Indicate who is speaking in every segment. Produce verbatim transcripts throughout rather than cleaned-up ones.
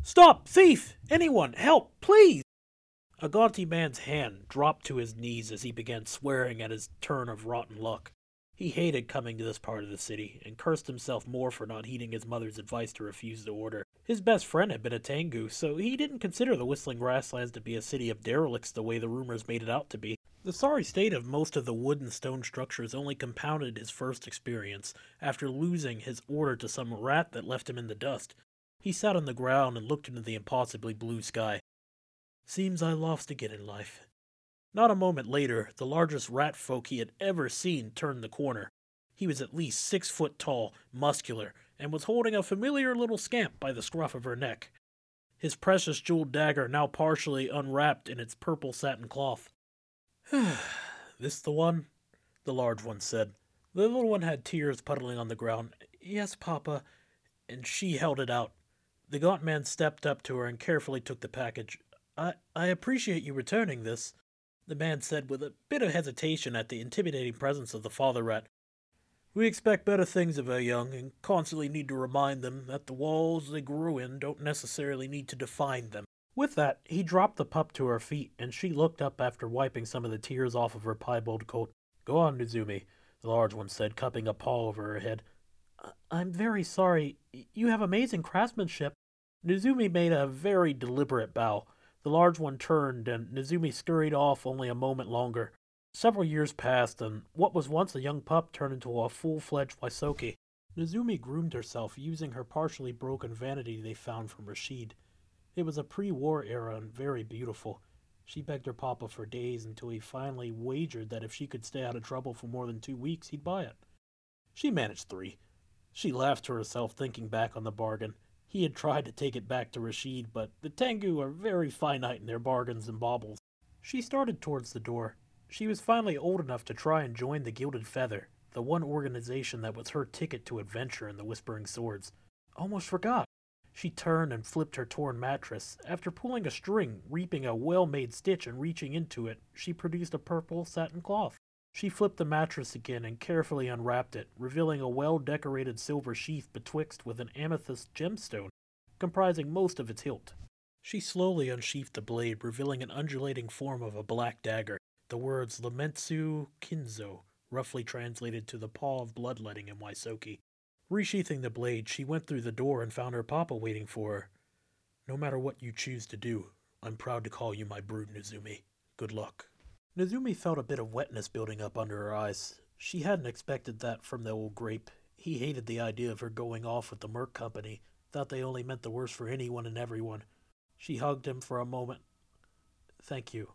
Speaker 1: Stop! Thief! Anyone! Help! Please! A gaunty man's hand dropped to his knees as he began swearing at his turn of rotten luck. He hated coming to this part of the city, and cursed himself more for not heeding his mother's advice to refuse the order. His best friend had been a Tengu, so he didn't consider the Whistling Grasslands to be a city of derelicts the way the rumors made it out to be. The sorry state of most of the wood and stone structures only compounded his first experience, after losing his order to some rat that left him in the dust. He sat on the ground and looked into the impossibly blue sky. Seems I lost again in life. Not a moment later, the largest rat folk he had ever seen turned the corner. He was at least six foot tall, muscular, and was holding a familiar little scamp by the scruff of her neck. His precious jeweled dagger now partially unwrapped in its purple satin cloth. This the one? The large one said. The little one had tears puddling on the ground. Yes, Papa. And she held it out. The gaunt man stepped up to her and carefully took the package. I, I appreciate you returning this, the man said with a bit of hesitation at the intimidating presence of the father rat. We expect better things of our young, and constantly need to remind them that the walls they grew in don't necessarily need to define them. With that, he dropped the pup to her feet, and she looked up after wiping some of the tears off of her piebald coat. Go on, Nozumi, the large one said, cupping a paw over her head. I'm very sorry. You have amazing craftsmanship. Nozumi made a very deliberate bow. The large one turned, and Nozumi scurried off only a moment longer. Several years passed, and what was once a young pup turned into a full-fledged Waisoki. Nozumi groomed herself using her partially broken vanity they found from Rashid. It was a pre-war era and very beautiful. She begged her papa for days until he finally wagered that if she could stay out of trouble for more than two weeks, he'd buy it. She managed three. She laughed to herself thinking back on the bargain. He had tried to take it back to Rashid, but the Tengu are very finite in their bargains and baubles. She started towards the door. She was finally old enough to try and join the Gilded Feather, the one organization that was her ticket to adventure in the Whispering Swords. Almost forgot. She turned and flipped her torn mattress. After pulling a string, reaping a well-made stitch and reaching into it, she produced a purple satin cloth. She flipped the mattress again and carefully unwrapped it, revealing a well-decorated silver sheath betwixt with an amethyst gemstone, comprising most of its hilt. She slowly unsheathed the blade, revealing an undulating form of a black dagger, the words Lamentsu Kinzo, roughly translated to the paw of bloodletting in Waisoki. Resheathing the blade, she went through the door and found her papa waiting for her. No matter what you choose to do, I'm proud to call you my brood, Nozumi. Good luck. Nozumi felt a bit of wetness building up under her eyes. She hadn't expected that from the old grape. He hated the idea of her going off with the Merc Company, thought they only meant the worst for anyone and everyone. She hugged him for a moment. Thank you,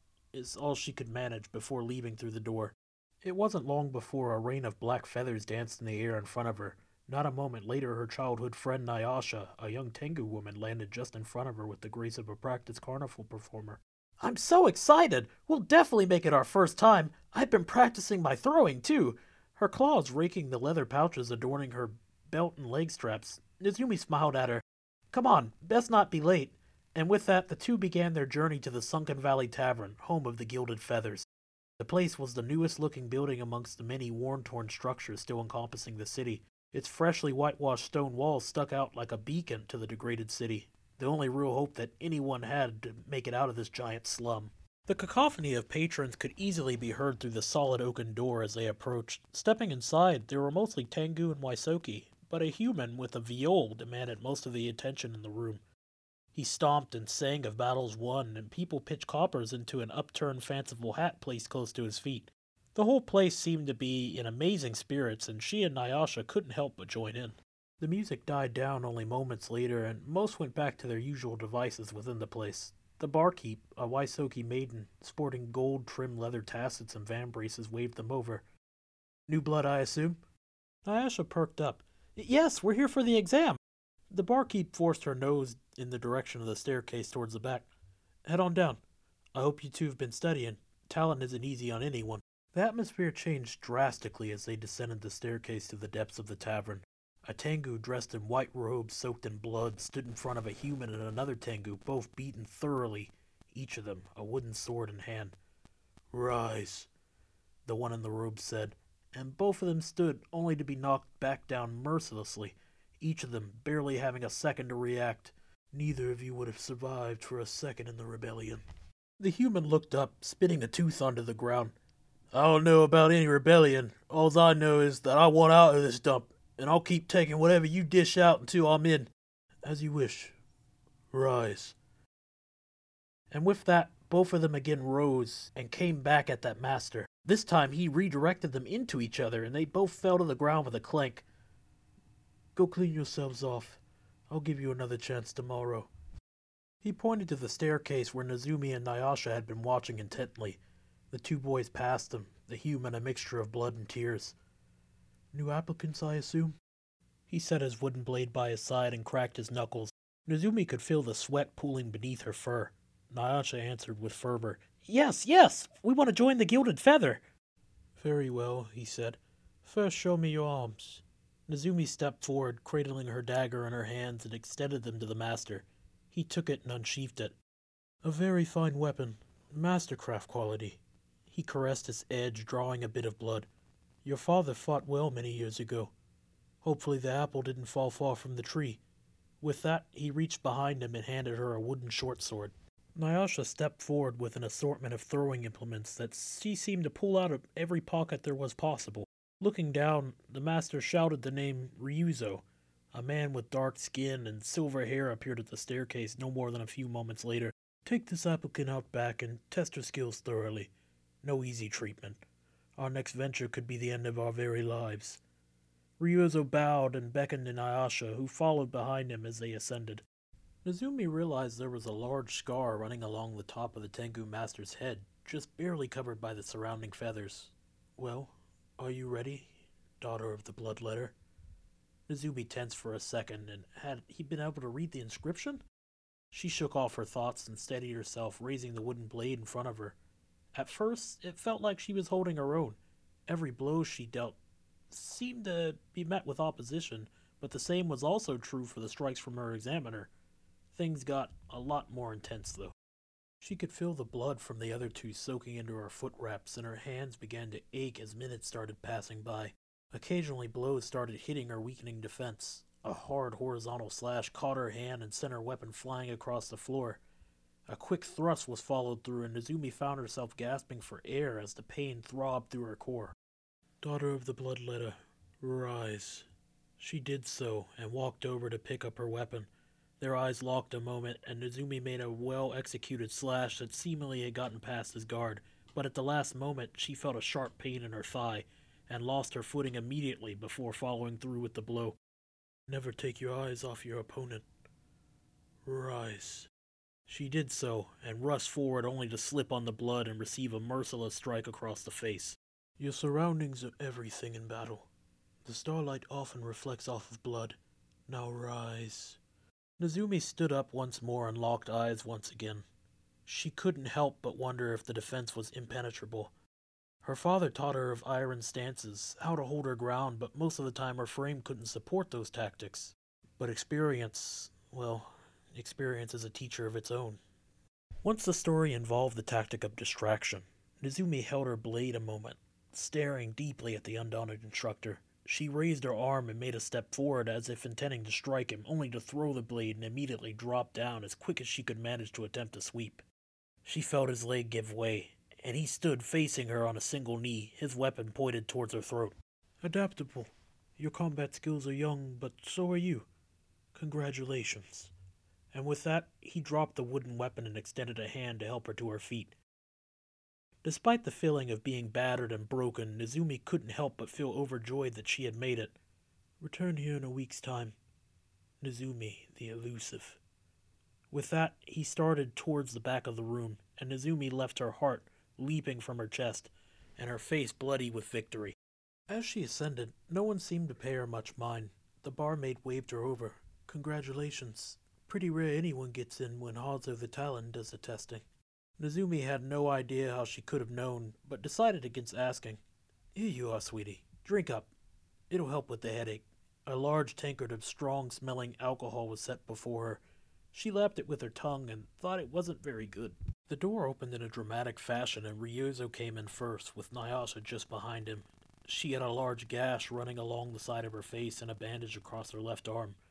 Speaker 1: is all she could manage before leaving through the door. It wasn't long before a rain of black feathers danced in the air in front of her. Not a moment later, her childhood friend Nyasha, a young Tengu woman, landed just in front of her with the grace of a practiced carnival performer. I'm so excited! We'll definitely make it our first time. I've been practicing my throwing, too. Her claws raking the leather pouches adorning her belt and leg straps. Nozumi smiled at her. Come on, best not be late. And with that, the two began their journey to the Sunken Valley Tavern, home of the Gilded Feathers. The place was the newest-looking building amongst the many worn-torn structures still encompassing the city. Its freshly whitewashed stone walls stuck out like a beacon to the degraded city, the only real hope that anyone had to make it out of this giant slum. The cacophony of patrons could easily be heard through the solid oaken door as they approached. Stepping inside, there were mostly Tengu and Waisoki, but a human with a viol demanded most of the attention in the room. He stomped and sang of battles won, and people pitched coppers into an upturned fanciful hat placed close to his feet. The whole place seemed to be in amazing spirits, and she and Nyasha couldn't help but join in. The music died down only moments later, and most went back to their usual devices within the place. The barkeep, a Waisoki maiden, sporting gold-trimmed leather tassets and van braces, waved them over. New blood, I assume? Nyasha perked up. Yes, we're here for the exam. The barkeep forced her nose in the direction of the staircase towards the back. Head on down. I hope you two have been studying. Talent isn't easy on anyone. The atmosphere changed drastically as they descended the staircase to the depths of the tavern. A Tengu dressed in white robes soaked in blood stood in front of a human and another Tengu, both beaten thoroughly, each of them a wooden sword in hand. Rise, the one in the robe said, and both of them stood only to be knocked back down mercilessly, each of them barely having a second to react. Neither of you would have survived for a second in the rebellion. The human looked up, spitting a tooth onto the ground. I don't know about any rebellion. All I know is that I want out of this dump, and I'll keep taking whatever you dish out until I'm in. As you wish. Rise. And with that, both of them again rose and came back at that master. This time he redirected them into each other, and they both fell to the ground with a clank. Go clean yourselves off. I'll give you another chance tomorrow. He pointed to the staircase where Nezumi and Nyasha had been watching intently. The two boys passed them, the human a mixture of blood and tears. New applicants, I assume? He set his wooden blade by his side and cracked his knuckles. Nezumi could feel the sweat pooling beneath her fur. Nyasha answered with fervor. Yes, yes! We want to join the Gilded Feather! Very well, he said. First show me your arms. Nezumi stepped forward, cradling her dagger in her hands, and extended them to the master. He took it and unsheathed it. A very fine weapon. Mastercraft quality. He caressed its edge, drawing a bit of blood. Your father fought well many years ago. Hopefully the apple didn't fall far from the tree. With that, he reached behind him and handed her a wooden short sword. Nyasha stepped forward with an assortment of throwing implements that she seemed to pull out of every pocket there was possible. Looking down, the master shouted the name Ryuzo. A man with dark skin and silver hair appeared at the staircase no more than a few moments later. Take this applicant out back and test her skills thoroughly. No easy treatment. Our next venture could be the end of our very lives. Ryuzo bowed and beckoned to Nyasha, who followed behind him as they ascended. Nezumi realized there was a large scar running along the top of the Tengu Master's head, just barely covered by the surrounding feathers. Well, are you ready, daughter of the Bloodletter? Nezumi tensed for a second, and had he been able to read the inscription? She shook off her thoughts and steadied herself, raising the wooden blade in front of her. At first, it felt like she was holding her own. Every blow she dealt seemed to be met with opposition, but the same was also true for the strikes from her examiner. Things got a lot more intense, though. She could feel the blood from the other two soaking into her foot wraps, and her hands began to ache as minutes started passing by. Occasionally blows started hitting her weakening defense. A hard horizontal slash caught her hand and sent her weapon flying across the floor. A quick thrust was followed through, and Nezumi found herself gasping for air as the pain throbbed through her core. Daughter of the Bloodletter, rise. She did so, and walked over to pick up her weapon. Their eyes locked a moment, and Nezumi made a well-executed slash that seemingly had gotten past his guard, but at the last moment she felt a sharp pain in her thigh, and lost her footing immediately before following through with the blow. Never take your eyes off your opponent. Rise. She did so, and rushed forward only to slip on the blood and receive a merciless strike across the face. Your surroundings are everything in battle. The starlight often reflects off of blood. Now rise. Nezumi stood up once more and locked eyes once again. She couldn't help but wonder if the defense was impenetrable. Her father taught her of iron stances, how to hold her ground, but most of the time her frame couldn't support those tactics. But experience, well, experience is a teacher of its own. Once the story involved the tactic of distraction, Nezumi held her blade a moment, staring deeply at the undaunted instructor. She raised her arm and made a step forward as if intending to strike him, only to throw the blade and immediately drop down as quick as she could manage to attempt a sweep. She felt his leg give way, and he stood facing her on a single knee, his weapon pointed towards her throat. Adaptable. Your combat skills are young, but so are you. Congratulations. And with that, he dropped the wooden weapon and extended a hand to help her to her feet. Despite the feeling of being battered and broken, Nezumi couldn't help but feel overjoyed that she had made it. Return here in a week's time. Nezumi, the elusive. With that, he started towards the back of the room, and Nezumi left her heart leaping from her chest, and her face bloody with victory. As she ascended, no one seemed to pay her much mind. The barmaid waved her over. Congratulations. Pretty rare anyone gets in when Hazo the Talon does the testing. Nezumi had no idea how she could have known, but decided against asking. Here you are, sweetie. Drink up. It'll help with the headache. A large tankard of strong-smelling alcohol was set before her. She lapped it with her tongue and thought it wasn't very good. The door opened in a dramatic fashion, and Ryuzo came in first, with Nyasha just behind him. She had a large gash running along the side of her face and a bandage across her left arm.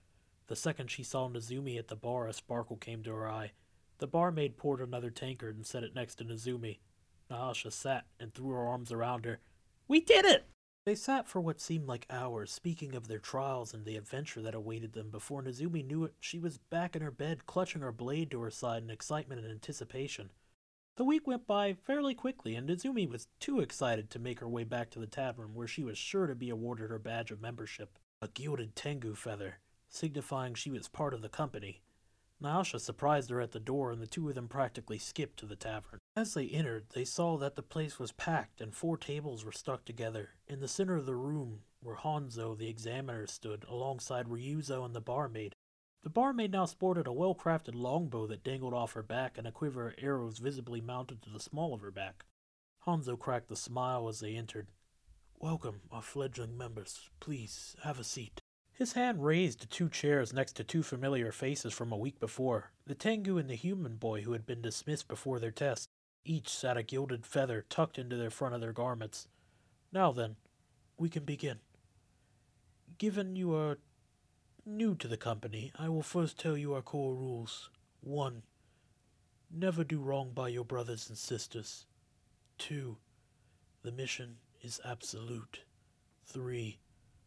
Speaker 1: The second she saw Nezumi at the bar, a sparkle came to her eye. The barmaid poured another tankard and set it next to Nezumi. Naasha sat and threw her arms around her. "We did it!" They sat for what seemed like hours, speaking of their trials and the adventure that awaited them. Before Nezumi knew it, she was back in her bed, clutching her blade to her side in excitement and anticipation. The week went by fairly quickly, and Nezumi was too excited to make her way back to the tavern, where she was sure to be awarded her badge of membership, a gilded tengu feather, signifying she was part of the company. Naasha surprised her at the door, and the two of them practically skipped to the tavern. As they entered, they saw that the place was packed and four tables were stuck together. In the center of the room, where Hanzo, the examiner, stood, alongside Ryuzo and the barmaid. The barmaid now sported a well-crafted longbow that dangled off her back and a quiver of arrows visibly mounted to the small of her back. Hanzo cracked a smile as they entered. "Welcome, our fledgling members. Please, have a seat." His hand raised to two chairs next to two familiar faces from a week before, the Tengu and the human boy who had been dismissed before their test. Each sat a gilded feather tucked into the front of their garments. "Now then, we can begin. Given you are new to the company, I will first tell you our core rules. One, never do wrong by your brothers and sisters. Two, the mission is absolute. Three,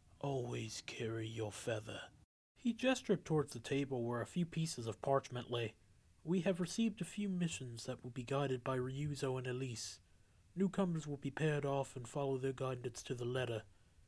Speaker 1: always carry your feather." He gestured towards the table where a few pieces of parchment lay. "We have received a few missions that will be guided by Ryuzo and Elise. Newcomers will be paired off and follow their guidance to the letter.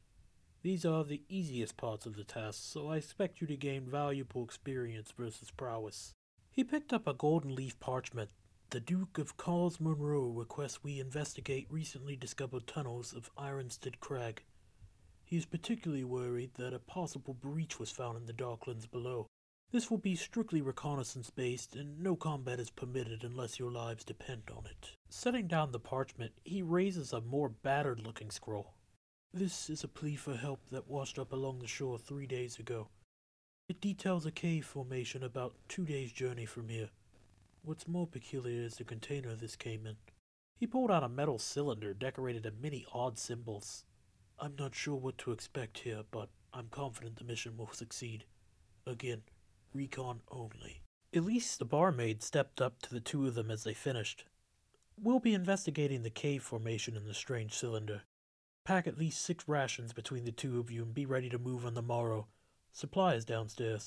Speaker 1: These are the easiest parts of the task, so I expect you to gain valuable experience versus prowess." He picked up a golden leaf parchment. "The Duke of Cos Monroe requests we investigate recently discovered tunnels of Ironstead Crag. He is particularly worried that a possible breach was found in the Darklands below. This will be strictly reconnaissance-based, and no combat is permitted unless your lives depend on it." Setting down the parchment, he raises a more battered-looking scroll. "This is a plea for help that washed up along the shore three days ago. It details a cave formation about two days' journey from here. What's more peculiar is the container this came in." He pulled out a metal cylinder decorated in many odd symbols. "I'm not sure what to expect here, but I'm confident the mission will succeed. Again, recon only." Elise, the barmaid, stepped up to the two of them as they finished. "We'll be investigating the cave formation in the strange cylinder. Pack at least six rations between the two of you and be ready to move on the morrow. Supply is downstairs."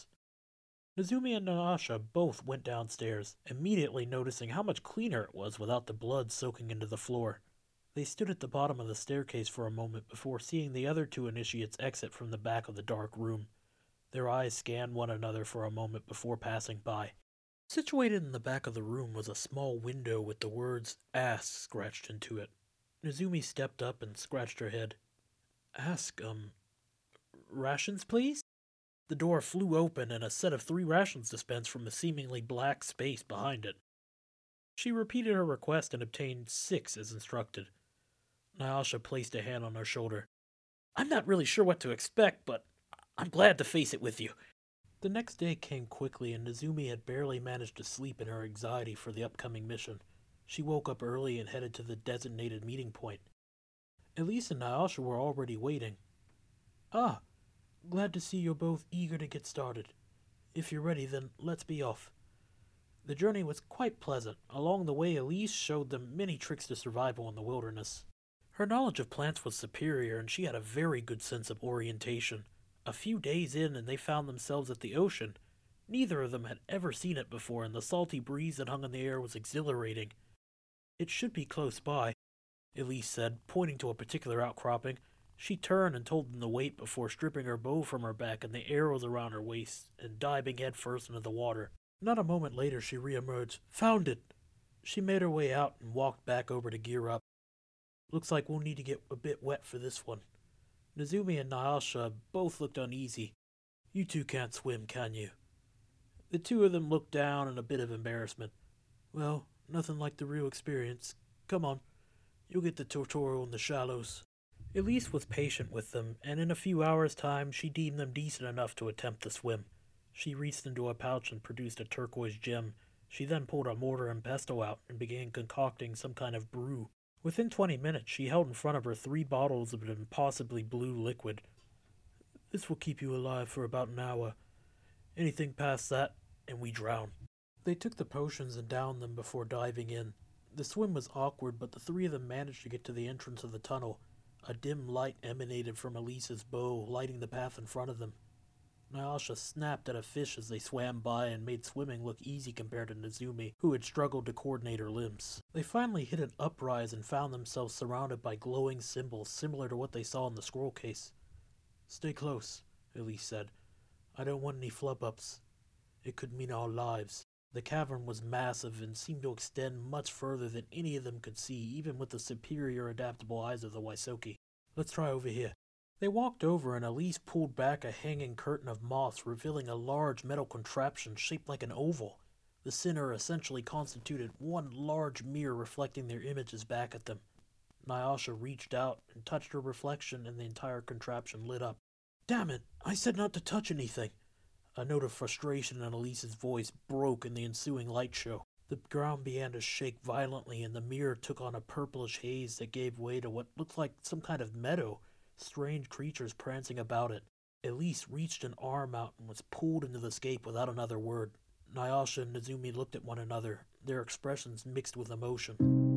Speaker 1: Nezumi and Naasha both went downstairs, immediately noticing how much cleaner it was without the blood soaking into the floor. They stood at the bottom of the staircase for a moment before seeing the other two initiates exit from the back of the dark room. Their eyes scanned one another for a moment before passing by. Situated in the back of the room was a small window with the words "Ask" scratched into it. Nezumi stepped up and scratched her head. "Ask, um, rations, please?" The door flew open and a set of three rations dispensed from the seemingly black space behind it. She repeated her request and obtained six as instructed. Naasha placed a hand on her shoulder. "I'm not really sure what to expect, but I'm glad to face it with you." The next day came quickly, and Nezumi had barely managed to sleep in her anxiety for the upcoming mission. She woke up early and headed to the designated meeting point. Elise and Naasha were already waiting. "Ah, glad to see you're both eager to get started. If you're ready, then let's be off." The journey was quite pleasant. Along the way, Elise showed them many tricks to survival in the wilderness. Her knowledge of plants was superior, and she had a very good sense of orientation. A few days in, and they found themselves at the ocean. Neither of them had ever seen it before, and the salty breeze that hung in the air was exhilarating. "It should be close by," Elise said, pointing to a particular outcropping. She turned and told them to wait before stripping her bow from her back and the arrows around her waist and diving headfirst into the water. Not a moment later she re-emerged. "Found it!" She made her way out and walked back over to gear up. "Looks like we'll need to get a bit wet for this one." Nezumi and Naasha both looked uneasy. "You two can't swim, can you?" The two of them looked down in a bit of embarrassment. "Well, nothing like the real experience. Come on, you'll get the tutorial in the shallows." Elise was patient with them, and in a few hours' time she deemed them decent enough to attempt the swim. She reached into a pouch and produced a turquoise gem. She then pulled a mortar and pestle out and began concocting some kind of brew. Within twenty minutes she held in front of her three bottles of an impossibly blue liquid. "This will keep you alive for about an hour. Anything past that, and we drown. They took the potions and downed them before diving in. The swim was awkward, but the three of them managed to get to the entrance of the tunnel. A dim light emanated from Elise's bow, lighting the path in front of them. Nyasha snapped at a fish as they swam by and made swimming look easy compared to Nezumi, who had struggled to coordinate her limbs. They finally hit an uprise and found themselves surrounded by glowing symbols similar to what they saw in the scroll case. "Stay close," Elise said. "I don't want any flub-ups. It could mean our lives." The cavern was massive and seemed to extend much further than any of them could see, even with the superior adaptable eyes of the Waisoki. "Let's try over here." They walked over and Elise pulled back a hanging curtain of moss, revealing a large metal contraption shaped like an oval. The center essentially constituted one large mirror reflecting their images back at them. Nyasha reached out and touched her reflection, and the entire contraption lit up. "Damn it, I said not to touch anything." A note of frustration in Elise's voice broke in the ensuing light show. The ground began to shake violently, and the mirror took on a purplish haze that gave way to what looked like some kind of meadow, strange creatures prancing about it. Elise reached an arm out and was pulled into the scape without another word. Nyasha and Nezumi looked at one another, their expressions mixed with emotion.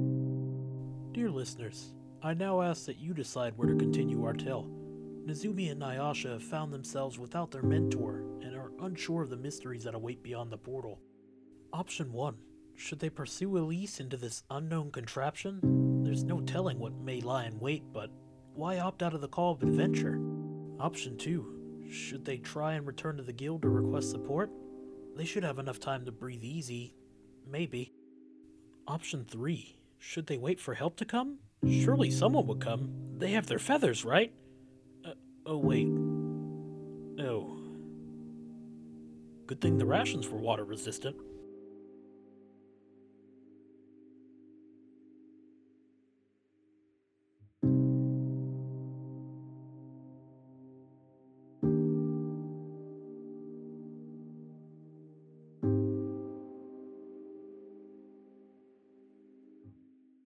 Speaker 1: Dear listeners, I now ask that you decide where to continue our tale. Nezumi and Nyasha have found themselves without their mentor and are unsure of the mysteries that await beyond the portal. Option one. Should they pursue Elise into this unknown contraption? There's no telling what may lie in wait, but why opt out of the call of adventure? Option two. Should they try and return to the guild to request support? They should have enough time to breathe easy. Maybe. Option three. Should they wait for help to come? Surely someone would come. They have their feathers, right? Uh, oh, wait. Oh. Good thing the rations were water resistant.